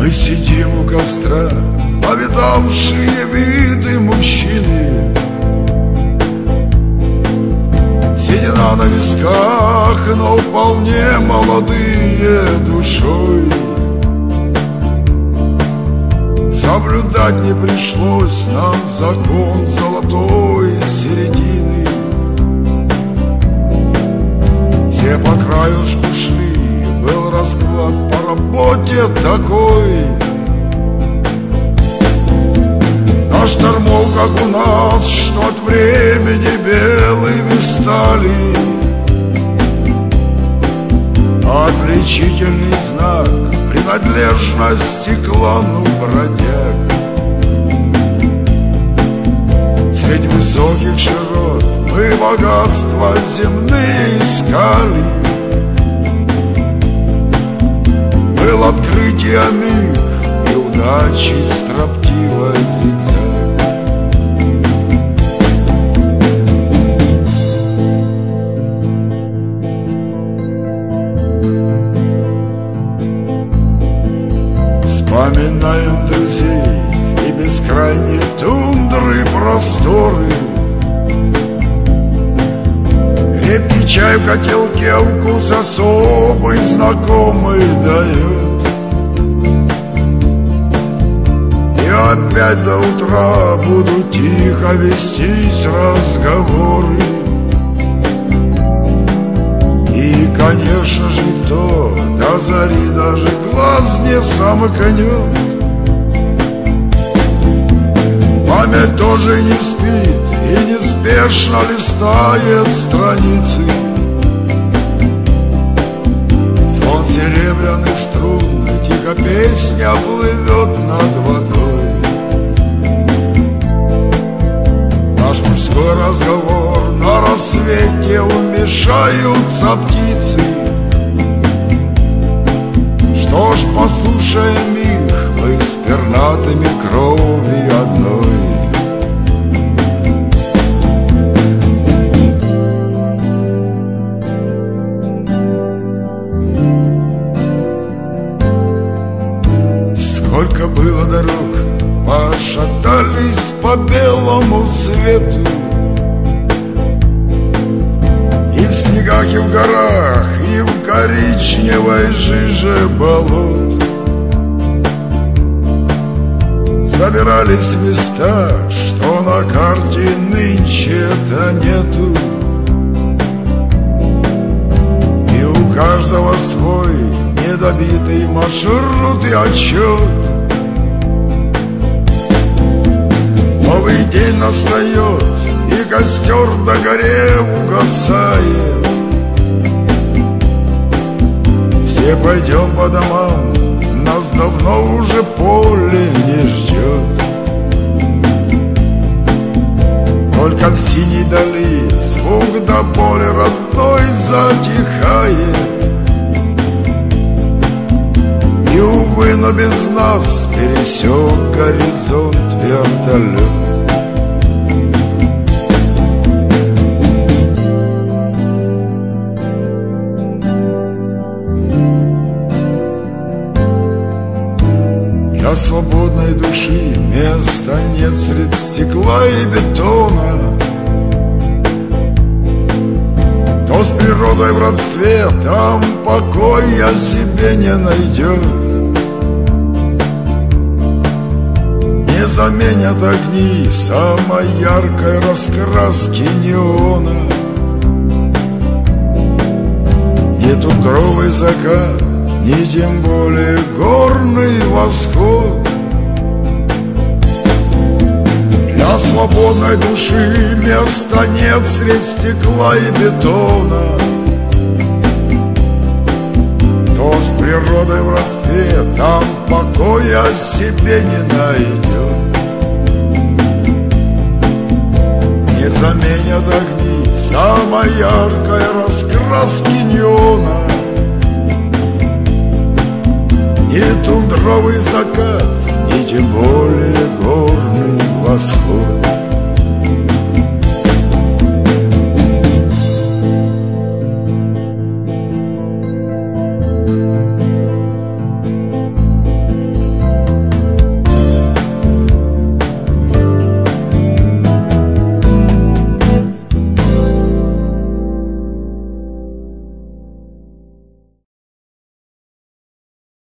Мы сидим у костра, повидавшие виды мужчины, седина на висках, но вполне молодые душой. Соблюдать не пришлось нам закон золотой середины. Все по краюшку шли, был расклад по работе такой. На штормов, как у нас, что от времени белыми стали. Отличительный знак принадлежности к клану бродяг. Средь высоких широт мы богатства земные искали. Был открытие миг и удачи строптивой зигзаг. Вспоминаем друзей и бескрайние тундры просторы. Крепкий чай в котелке, вкус особый, знакомый дает. И опять до утра будут тихо вестись разговоры. И, конечно же, никто до зари даже глаз не сомкнет. Память тоже не спит и неспешно листает страницы. Звон серебряных струн и тихо песня плывет над водой. Наш мужской разговор на рассвете вмешаются птицы. Что ж, послушаем их мы с пернатыми крови одной. Сколько было дорог, пошатались по белому свету. И в снегах, и в горах, и в коричневой жиже болот. Забирались в места, что на карте нынче-то нету. И у каждого свой недобитый маршрут и отчет. Новый день настает, и костер догорев угасает. Все пойдем по домам, нас давно уже поле не ждет. Только в синей дали звук до боли родной затихает. И, увы, но без нас пересек горизонт вертолет. Для свободной души места нет средь стекла и бетона. Кто с природой в родстве, там покоя себе не найдет. Не заменят огни самой яркой раскраски неона. Не тундровый закат, ни тем более горный восход. Для свободной души места нет средь стекла и бетона. Кто с природой в родстве, там покоя себе не найдет. Не заменят огни самой яркой раскраски неона. Ни тундровый закат, ни тем более горный восход.